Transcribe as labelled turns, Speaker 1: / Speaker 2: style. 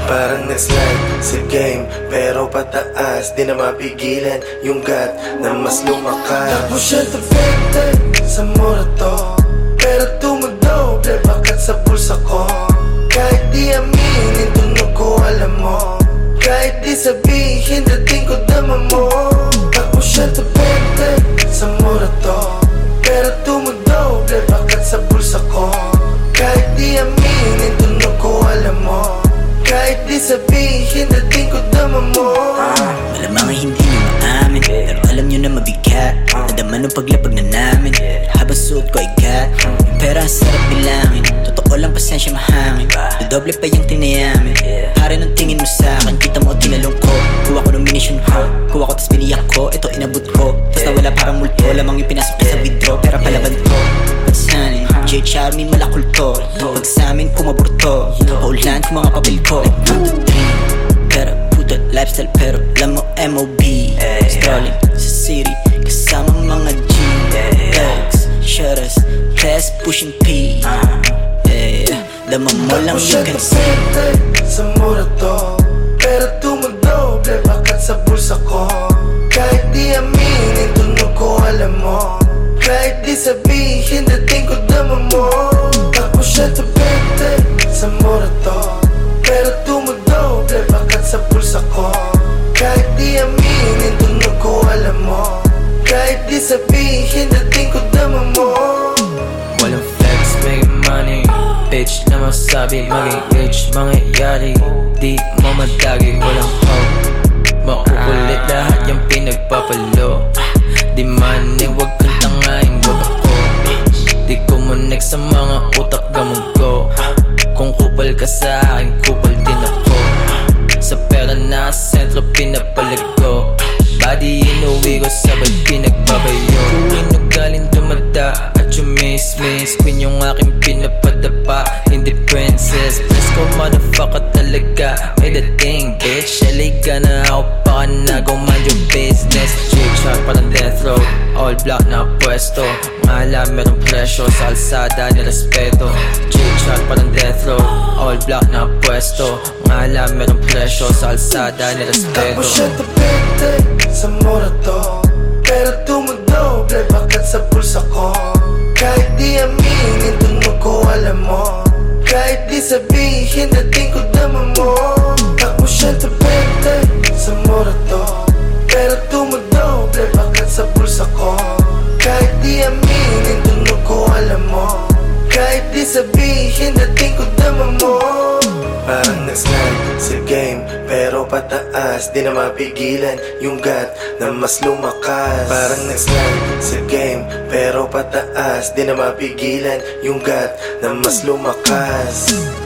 Speaker 1: Parang nag-slide sa game, pero pataas, di na mapigilan yung gat na mas lumakas. Tapos siya tafete sa mura to, pero tumadoble bakat sa pulsa ko. Kahit di aminin, tunog ko alam mo. Kahit di sabihin, dating ko dama mo. Tapos siya tafete sa mura to, pero tumadoble bakat sa pulsa ko. Kahit di aminin, tunog ko alam mo. Kahit di sabihin, dating ko dama mo.
Speaker 2: Malamang hindi nyo maamin, pero alam nyo na mabigat. Nadama nung paglapag na namin, habang suot ko ay gat. Yung pera ang sarap bilangin, totoo lang pasensya mahangin. Dodoble pa yung tinayamin, pare nung tingin mo sa'kin. Kita mo tinalong ko, kuha ko ng minisyon ko. Kuha ko tas piniyak ko, ito inabot ko. Tas nawala parang multo, lamang yung pinasok niya sa withdraw. Pera palaban ko, pansanin, J. Charmin malakulto. Pag sa'min kumaburto, paulan ko mga papel ko. 1, 2, 3, pera, puta, lifestyle pero alam mo MOB. Strolling sa city, kasama mga G. Thugs, shutters, class pushing P. Dama mo lang you can see.
Speaker 1: Sa mura to, pero tumadoble bakat sa pulsa ko. Kahit di aminin, tunog ko alam mo. Kahit di sabihin, dating ko dama mo. Tapos siya tafete sa mura to, pero tumadoble bakat sa pulsa ko. Kahit di aminin, tunog ko alam mo. Kahit di sabihin, dating ko dama mo.
Speaker 3: Walang flex, make money. Bitch na masabi, maging rich, mangyayari. Di mo madagi, walang hope. Makukulit lahat yung pinagpapalo. Di manig, wag kang tangahin, wag ako. Di kumunik sa mga utak gamog ko. Kung kupal ka sa akin, kupal din ako. Sa pera na sentro, pinapalag ko. Body inuwi ko, sabay pinagbabayo. Kung galing dumada at yung miss queen yung aking pinapadapa. Hindi princess, let's go motherfucker talaga. May dating bitch, LA ka na ako pa ka na, go mind your business. J-Chart parang death row, all black na pwesto. Mahala merong presyo, sa alsada ni respeto. J-Chart parang death row, all black na pwesto. Mahala merong presyo, sa alsada ni respeto.
Speaker 1: Tapos siya tafete sa mura to, pero tumadoble bakat sa pulsa ko. Kahit di aminin, tunog ko alam mo. Kahit di sabihin, dating ko dama mo. Tapos siya tafete sa mura to, pero tumadoble bakat sa pulsa ko. Kahit di aminin, tunog ko alam mo. Kahit di sabihin, dating ko dama mo. Parang nag-slide sa game, pero pataas, di na mapigilan yung gat na mas lumakas. Parang nag-slide sa game, pero pataas, di na mapigilan yung gat na mas lumakas.